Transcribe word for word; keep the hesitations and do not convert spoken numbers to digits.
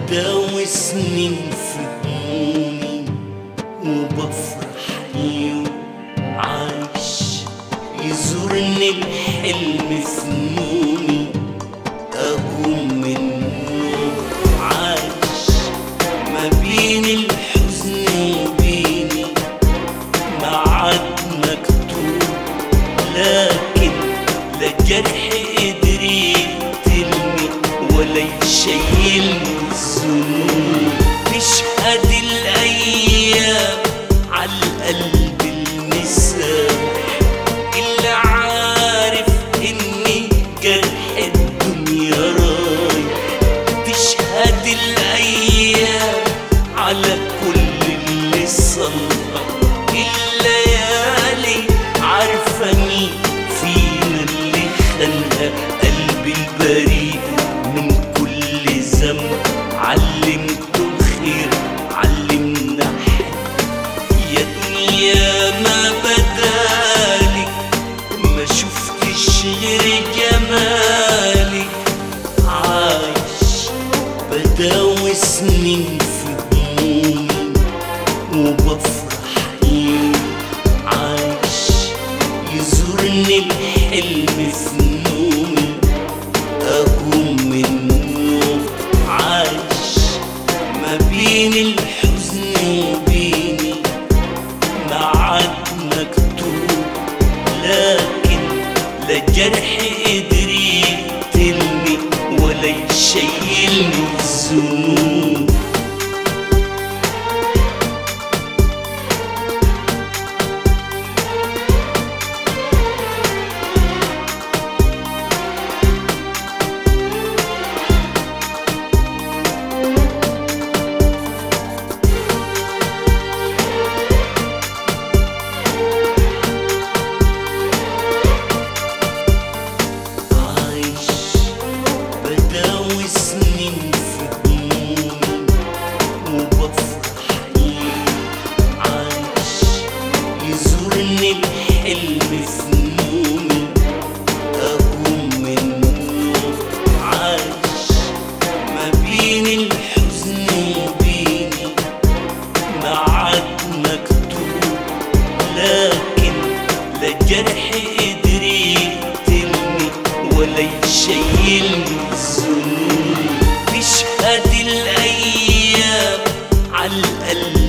بداوي سنين في همومي وبفرح يوم عايش يزورني الحلم في نومي أقوم من النوم عايش ما بين الحزن وبيني معاد مكتوب، لكن لا جرح قدر يقتلني ولا يشيلني الذنوب. تشهد الأيام عالقلب المسامح اللي عارف إني جرح الدنيا رايح. تشهد الأيام على كل اللي صلح، الليالي عارفة مين فينا اللي خلى قلبي البريء من كل ذنب. علمته الخير علمنا حب، يا دنيا ما بدالك ما شفتش غير جمالك. عايش بداوي سنين في همومي وبفرح يوم عايش يزورني الحلم في نومي أقوم من النوم عايش ما بين الحزن وبيني معاد مكتوب، لكن لا جرح قدر يقتلني ولا يشيلني الذنوب. بداوي سنين في همومي وبفرح يوم عايش يزورني الحلم في نومي أقوم من النوم عايش ما بين الحزن وبيني معاد مكتوب، لكن لا جرح قدر يقتلني ولا يشيلني الذنوب. تشهد الأيام عالقلب